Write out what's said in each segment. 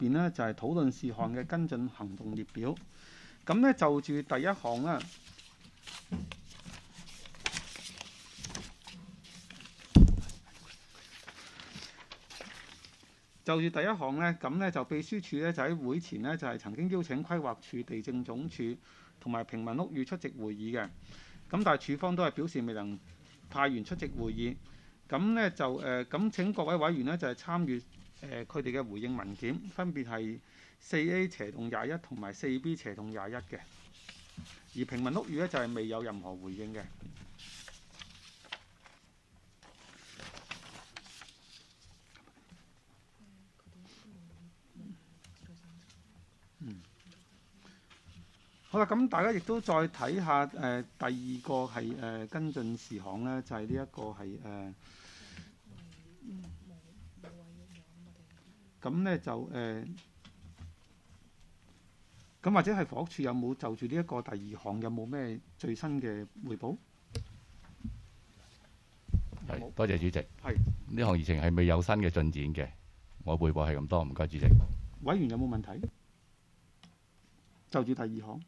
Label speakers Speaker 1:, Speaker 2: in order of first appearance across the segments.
Speaker 1: 邊咧就係討論事項嘅跟進行動列表。咁咧就住第一項啦。就住第一項咧，咁咧就秘書處咧就喺會前咧就係曾經邀請規劃署、地政總署同埋平民屋宇出席會議嘅。咁但係署方都係表示未能派員出席會議。咁咧就咁請各位委員咧就係參與佢哋嘅回應文件，分別係4A/21同埋4B/21嘅。而平民屋宇咧就係未有任何回應嘅。好啦，咁大家亦都再睇下第二個係跟進事項咧，就係呢一個係咁咧就咁或者係房屋署有冇就住呢一個第二項有冇咩最新嘅彙報？
Speaker 2: 係，多謝主席。
Speaker 1: 係
Speaker 2: 呢項議程係未有新嘅進展嘅，我彙報係咁多，唔該主席。
Speaker 1: 委員有冇問題？就住第二項。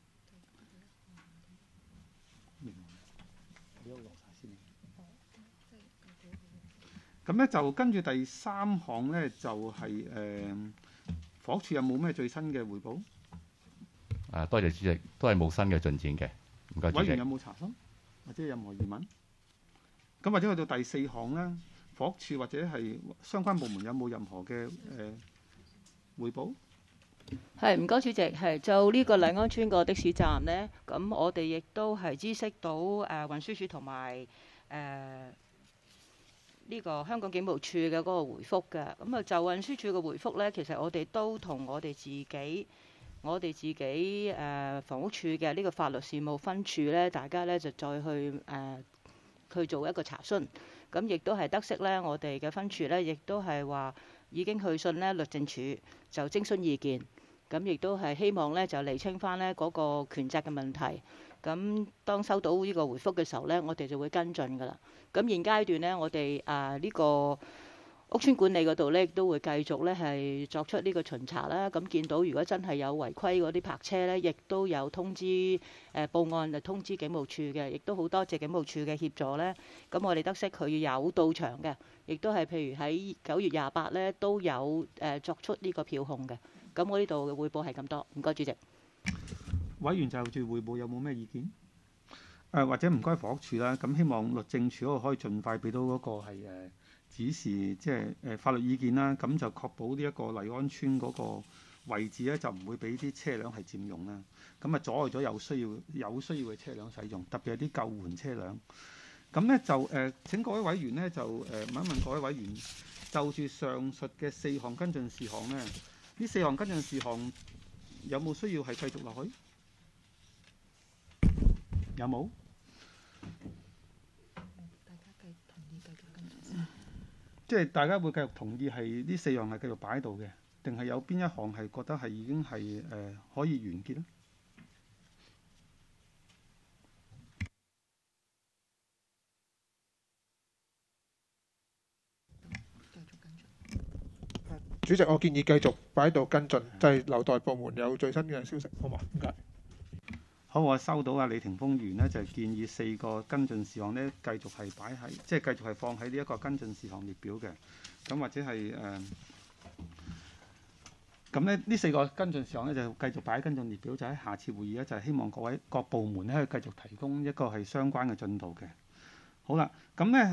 Speaker 1: 咁咧就跟住第三項咧就係房屋署有冇咩最新嘅彙報？
Speaker 2: 多謝主席，都係冇新嘅進展嘅，唔該主席。
Speaker 1: 委員有冇查詢或者有任何疑問？咁或者去到第四項咧，房屋署或者係相關部門有冇任何嘅彙報？
Speaker 3: 係，唔該主席，係就呢個麗安村個的士站呢，咁我哋亦都係知悉到運輸署同埋呢個香港警務處嘅嗰個回覆嘅。咁啊就運輸署嘅回覆呢，其實我哋都同我哋自己房屋處嘅呢個法律事務分處呢，大家呢就再去做一個查詢。咁亦都係得悉呢，我哋嘅分處呢，亦都係話已經去信呢律政處就徵詢意見。咁亦都係希望呢，就釐清翻呢嗰個權責嘅問題。咁當收到呢個回覆嘅時候呢，我哋就會跟進㗎啦。咁現階段呢，我哋呢個屋邨管理嗰度呢，亦都會繼續呢係作出呢個巡查啦。咁見到如果真係有違規嗰啲泊車呢，亦都有通知報案就通知警務處嘅，亦都好多謝警務處嘅協助呢。咁我哋得悉佢有到場嘅，亦都係譬如喺9月28呢都有作出呢個票控嘅。咁我呢度嘅彙報係咁多，唔該主席。
Speaker 1: 委員就住彙報有冇咩意見？或者唔該房屋署啦，咁希望律政處嗰個可以盡快俾到嗰個係指示，即係法律意見啦，咁就確保呢一個麗安邨嗰個位置咧，就唔會俾啲車輛係佔用啦。咁啊阻礙咗有需要嘅車輛使用，特別係啲救援車輛。咁咧就請各位委員咧就問一問各位委員，就住上述嘅4項跟進事項咧，呢4項跟進事項有冇需要係繼續落去？有冇？即係大家會繼續同意係呢4樣係繼續擺喺度嘅，定係有邊一項係覺得係已經係可以完結咧？
Speaker 4: 主席，我建議繼續擺喺度跟進，就係留待部門有最新嘅消息，好嘛？唔該。
Speaker 1: 好，我收到李霆鋒議員呢，就係建議4個跟進事項呢，繼續係擺喺，即係繼續係放喺呢一個跟進事項列表嘅。咁或者係咁咧，呢4個跟進事項呢，就繼續擺喺跟進列表，就喺下次會議呢，就係希望各部門呢，可以繼續提供一個係相關嘅進度嘅。好啦，咁呢。